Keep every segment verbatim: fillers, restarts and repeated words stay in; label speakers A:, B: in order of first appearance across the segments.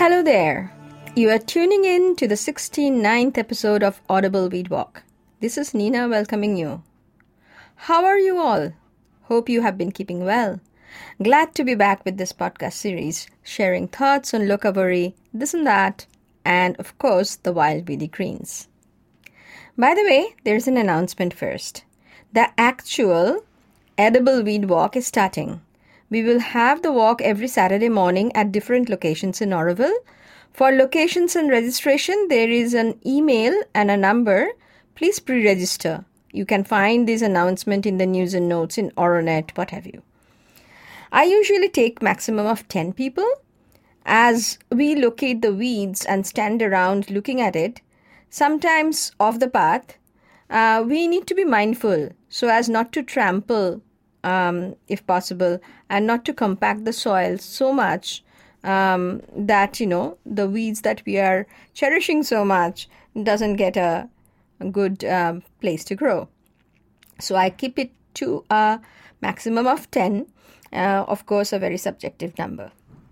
A: Hello there. You are tuning in to the sixty-ninth episode of Audible Weed Walk. This is Nina welcoming you. How are you all? Hope you have been keeping well. Glad to be back with this podcast series, sharing thoughts on locavary, this and that, and of course, the wild weedy greens. By the way, there's an announcement first. The actual Edible Weed Walk is starting. We will have the walk every Saturday morning at different locations in Oroville. For locations and registration, there is an email and a number. Please pre-register. You can find this announcement in the news and notes in Oronet, what have you. I usually take maximum of ten people. As we locate the weeds and stand around looking at it, sometimes off the path, uh, we need to be mindful so as not to trample Um, if possible, and not to compact the soil so much um, that, you know, the weeds that we are cherishing so much doesn't get a, a good um, place to grow. So I keep it to a maximum of ten, uh, of course, a very subjective number.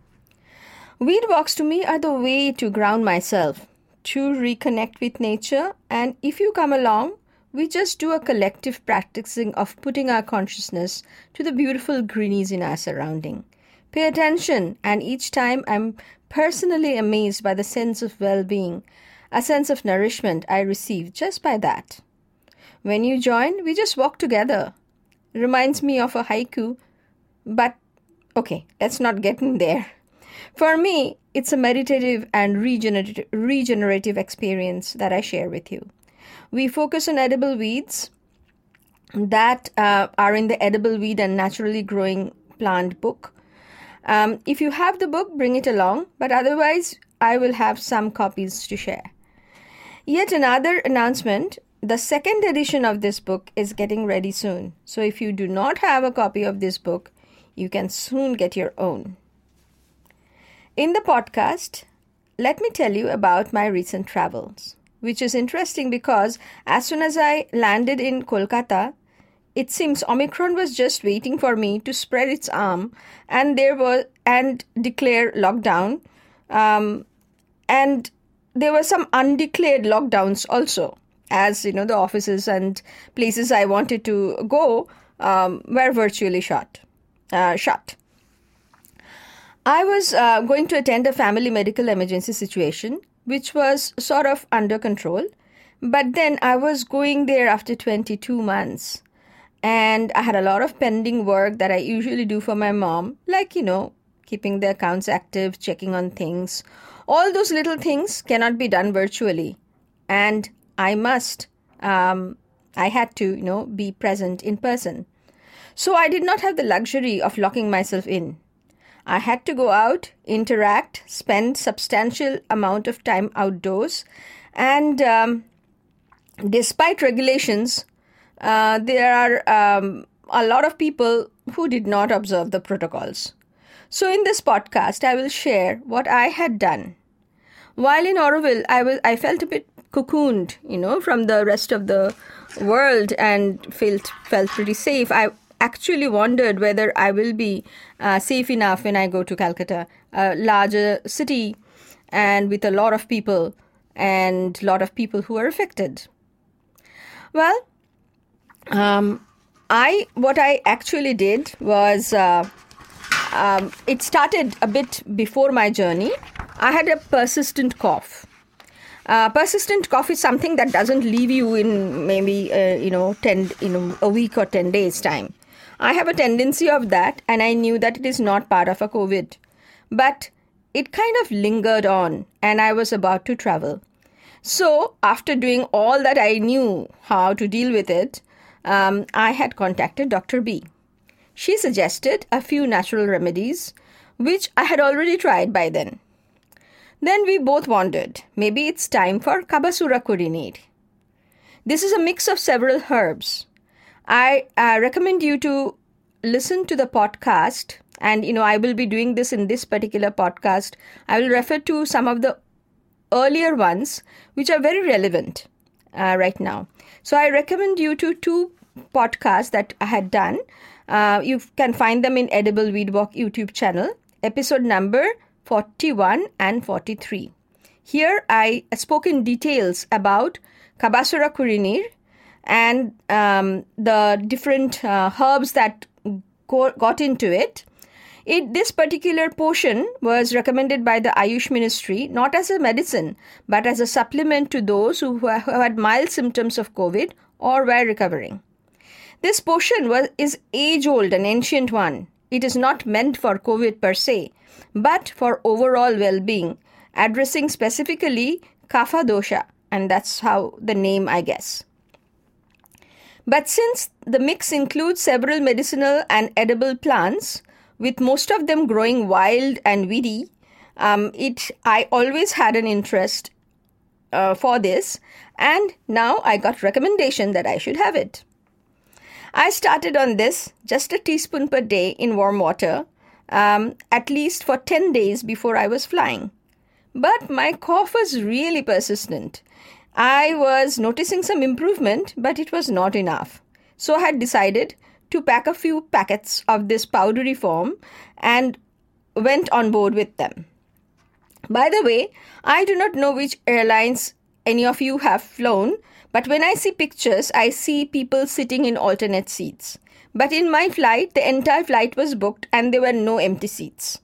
A: Weed walks to me are the way to ground myself, to reconnect with nature, and if you come along, we just do a collective practicing of putting our consciousness to the beautiful greenies in our surrounding. Pay attention, and each time I'm personally amazed by the sense of well-being, a sense of nourishment I receive just by that. When you join, we just walk together. Reminds me of a haiku, but okay, let's not get in there. For me, it's a meditative and regenerative, regenerative experience that I share with you. We focus on edible weeds that uh, are in the Edible Weed and Naturally Growing Plant book. Um, if you have the book, bring it along, but otherwise, I will have some copies to share. Yet another announcement, the second edition of this book is getting ready soon. So if you do not have a copy of this book, you can soon get your own. In the podcast, let me tell you about my recent travels, which is interesting because as soon as I landed in Kolkata, it seems Omicron was just waiting for me to spread its arm and there was and declare lockdown. Um, and there were some undeclared lockdowns also, as you know, the offices and places I wanted to go um, were virtually shut. Uh, shut. I was uh, going to attend a family medical emergency situation, which was sort of under control. But then I was going there after twenty-two months. And I had a lot of pending work that I usually do for my mom, like, you know, keeping the accounts active, checking on things. All those little things cannot be done virtually. And I must, um, I had to, you know, be present in person. So I did not have the luxury of locking myself in. I had to go out, interact, spend substantial amount of time outdoors. And um, despite regulations, uh, there are um, a lot of people who did not observe the protocols. So in this podcast, I will share what I had done. While in Oroville, I was I felt a bit cocooned, you know, from the rest of the world and felt felt pretty safe. I actually wondered whether I will be uh, safe enough when I go to Calcutta, a larger city and with a lot of people and a lot of people who are affected. Well, um, I what I actually did was, uh, um, it started a bit before my journey. I had a persistent cough. Uh, persistent cough is something that doesn't leave you in maybe, uh, you know, ten, you know, a week or ten days time. I have a tendency of that, and I knew that it is not part of a COVID. But it kind of lingered on, and I was about to travel. So after doing all that I knew how to deal with it, um, I had contacted Doctor B. She suggested a few natural remedies, which I had already tried by then. Then we both wondered, maybe it's time for Kabasura Kurinir. This is a mix of several herbs. I uh, recommend you to listen to the podcast, and, you know, I will be doing this in this particular podcast. I will refer to some of the earlier ones, which are very relevant uh, right now. So I recommend you to two podcasts that I had done. Uh, you can find them in Edible Weed Walk YouTube channel. Episode number forty-one, and forty-three. Here I spoke in details about Kabasura Kurinir and um, the different uh, herbs that go- got into it. It. This particular potion was recommended by the Ayush Ministry not as a medicine but as a supplement to those who, who had mild symptoms of COVID or were recovering. This potion was, is age-old, an ancient one. It is not meant for COVID per se, but for overall well-being, addressing specifically Kapha dosha, and that's how the name, I guess. But since the mix includes several medicinal and edible plants, with most of them growing wild and weedy, um, it I always had an interest uh, for this, and now I got recommendation that I should have it. I started on this, just a teaspoon per day in warm water, um, at least for ten days before I was flying. But my cough was really persistent. I was noticing some improvement, but it was not enough. So I had decided to pack a few packets of this powdery form and went on board with them. By the way, I do not know which airlines any of you have flown, but when I see pictures, I see people sitting in alternate seats. But in my flight, the entire flight was booked and there were no empty seats.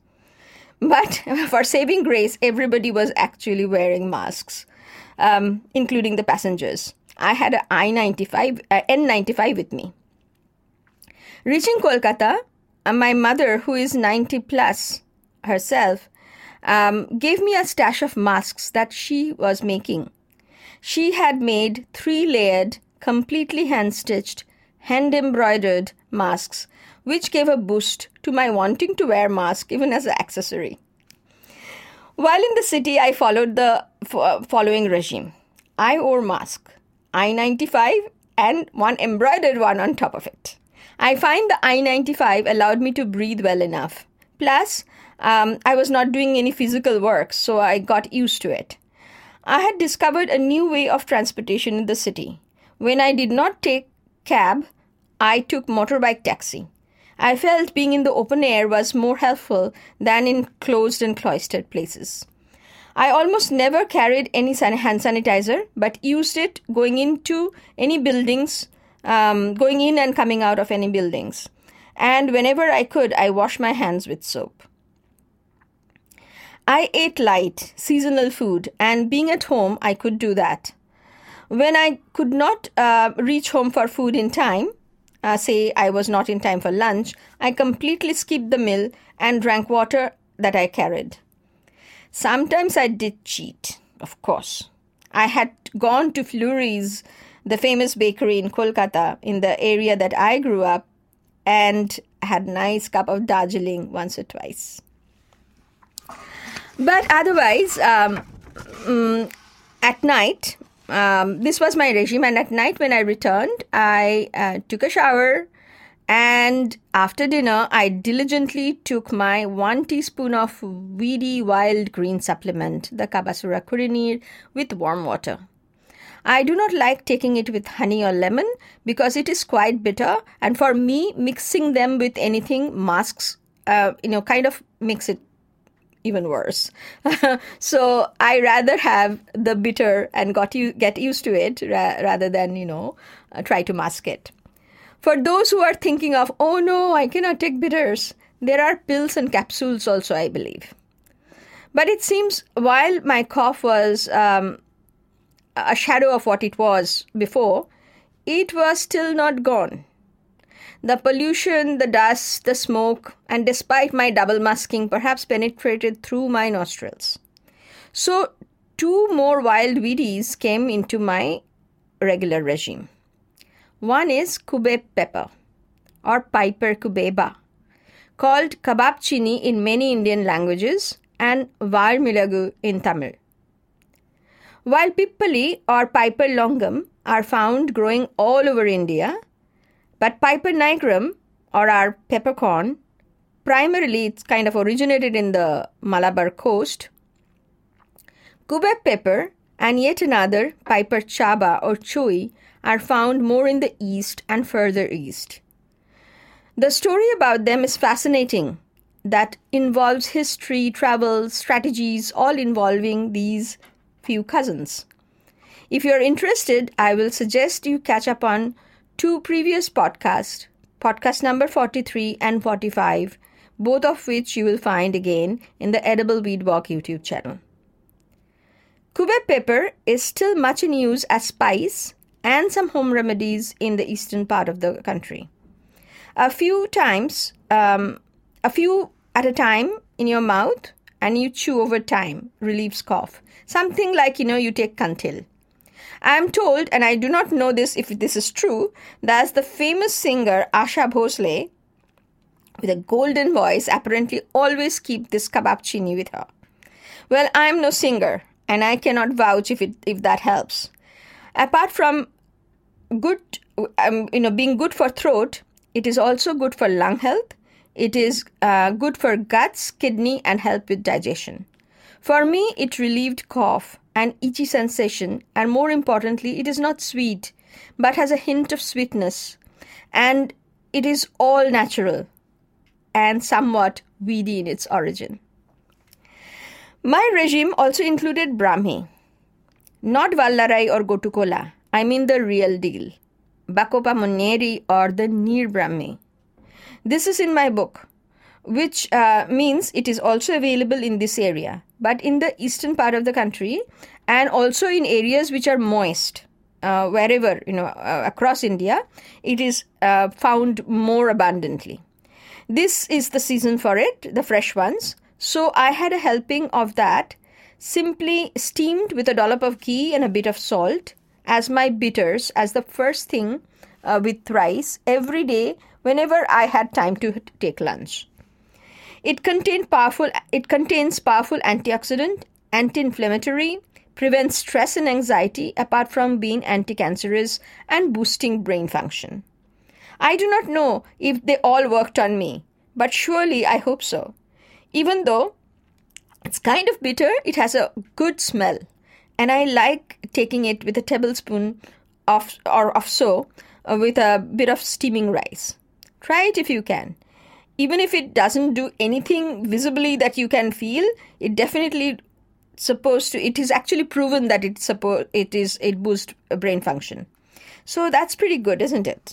A: But for saving grace, everybody was actually wearing masks, um, including the passengers. I had an I ninety-five, uh, N ninety-five with me. Reaching Kolkata, uh, my mother, who is ninety plus herself, um, gave me a stash of masks that she was making. She had made three-layered, completely hand-stitched, hand-embroidered masks, which gave a boost to my wanting to wear mask even as an accessory. While in the city, I followed the f- following regime. I wore mask, I ninety-five, and one embroidered one on top of it. I find the I ninety-five allowed me to breathe well enough. Plus, um, I was not doing any physical work, so I got used to it. I had discovered a new way of transportation in the city. When I did not take cab, I took motorbike taxi. I felt being in the open air was more helpful than in closed and cloistered places. I almost never carried any hand sanitizer, but used it going into any buildings, um, going in and coming out of any buildings. And whenever I could, I washed my hands with soap. I ate light, seasonal food, and being at home, I could do that. When I could not uh, reach home for food in time, uh, say I was not in time for lunch, I completely skipped the meal and drank water that I carried. Sometimes I did cheat, of course. I had gone to Flurry's, the famous bakery in Kolkata, in the area that I grew up, and had a nice cup of Darjeeling once or twice. But otherwise, um, um, at night, um, this was my regime, and at night when I returned, I uh, took a shower, and after dinner, I diligently took my one teaspoon of weedy wild green supplement, the Kabasura Kurinir, with warm water. I do not like taking it with honey or lemon because it is quite bitter, and for me, mixing them with anything masks, uh, you know, kind of makes it even worse. So I rather have the bitter and got you get used to it ra- rather than, you know, uh, try to mask it. For those who are thinking of, oh no, I cannot take bitters, there are pills and capsules also, I believe. But it seems while my cough was um, a shadow of what it was before, it was still not gone. The pollution, the dust, the smoke, and despite my double masking, perhaps penetrated through my nostrils. So two more wild weedies came into my regular regime. One is kubeb pepper, or piper kubeba, called kabab chini in many Indian languages, and var milagu in Tamil. While pippali or piper longum are found growing all over India, but Piper nigrum, or our peppercorn, primarily it's kind of originated in the Malabar coast. Kubeb pepper and yet another Piper chaba or chui are found more in the east and further east. The story about them is fascinating that involves history, travel, strategies, all involving these few cousins. If you're interested, I will suggest you catch up on two previous podcasts, podcast number forty-three and forty-five, both of which you will find again in the Edible Weed Walk YouTube channel. Cubeb pepper is still much in use as spice and some home remedies in the eastern part of the country. A few times, um, a few at a time in your mouth and you chew over time relieves cough. Something like, you know, you take Kantil. I am told, and I do not know this if this is true, that the famous singer Asha Bhosle, with a golden voice, apparently always keep this kabab chini with her. Well, I am no singer, and I cannot vouch if it if that helps. Apart from good, um, you know, being good for throat, it is also good for lung health. It is uh, good for guts, kidney, and help with digestion. For me, it relieved cough and itchy sensation, and more importantly, it is not sweet, but has a hint of sweetness, and it is all natural and somewhat weedy in its origin. My regime also included Brahmi, not Vallarai or Gotukola. I mean the real deal, Bacopa monnieri or the Neer Brahmi. This is in my book, which uh, means it is also available in this area, but in the eastern part of the country and also in areas which are moist, uh, wherever, you know, uh, across India, it is uh, found more abundantly. This is the season for it, the fresh ones. So I had a helping of that, simply steamed with a dollop of ghee and a bit of salt as my bitters, as the first thing uh, with rice every day whenever I had time to take lunch. It contained powerful. It contains powerful antioxidant, anti-inflammatory, prevents stress and anxiety, apart from being anti-cancerous and boosting brain function. I do not know if they all worked on me, but surely I hope so. Even though it's kind of bitter, it has a good smell, and I like taking it with a tablespoon of or of so uh, with a bit of steaming rice. Try it if you can. Even if it doesn't do anything visibly that you can feel, it definitely supposed to. It is actually proven that it suppo- it is it boosts brain function. So that's pretty good, isn't it?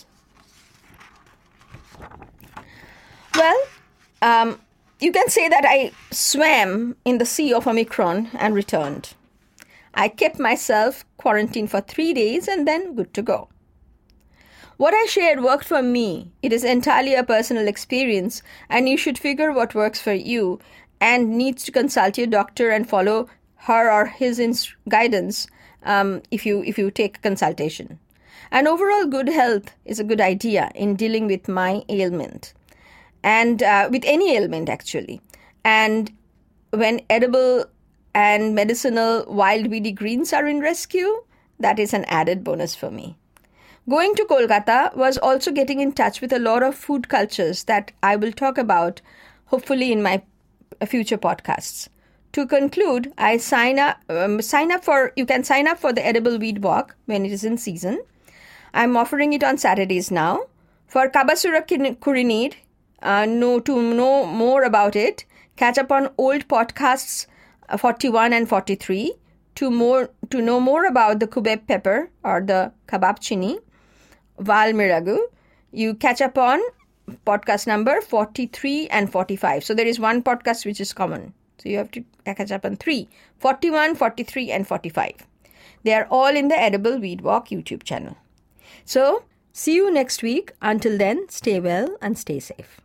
A: Well, um. You can say that I swam in the sea of Omicron and returned. I kept myself quarantined for three days and then good to go. What I shared worked for me. It is entirely a personal experience, and you should figure what works for you and needs to consult your doctor and follow her or his ins- guidance um, if you if you take a consultation. And overall good health is a good idea in dealing with my ailment. And uh, with any ailment, actually. And when edible and medicinal wild weedy greens are in rescue, that is an added bonus for me. Going to Kolkata was also getting in touch with a lot of food cultures that I will talk about, hopefully, in my future podcasts. To conclude, I sign up, um, sign up for, you can sign up for the Edible Weed Walk when it is in season. I'm offering it on Saturdays now. For Kabasura Kurinid, Uh, know to know more about it, catch up on old podcasts uh, forty-one and forty-three to more to know more about the Cubeb pepper or the kabab chini, Val Miragu. You catch up on podcast number forty-three and forty-five. So there is one podcast which is common. So you have to catch up on three, forty-one, forty-three, and forty-five. They are all in the Edible Weed Walk YouTube channel. So see you next week. Until then, stay well and stay safe.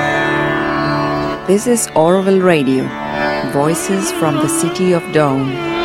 B: This is Auroville Radio, voices from the city of Dawn.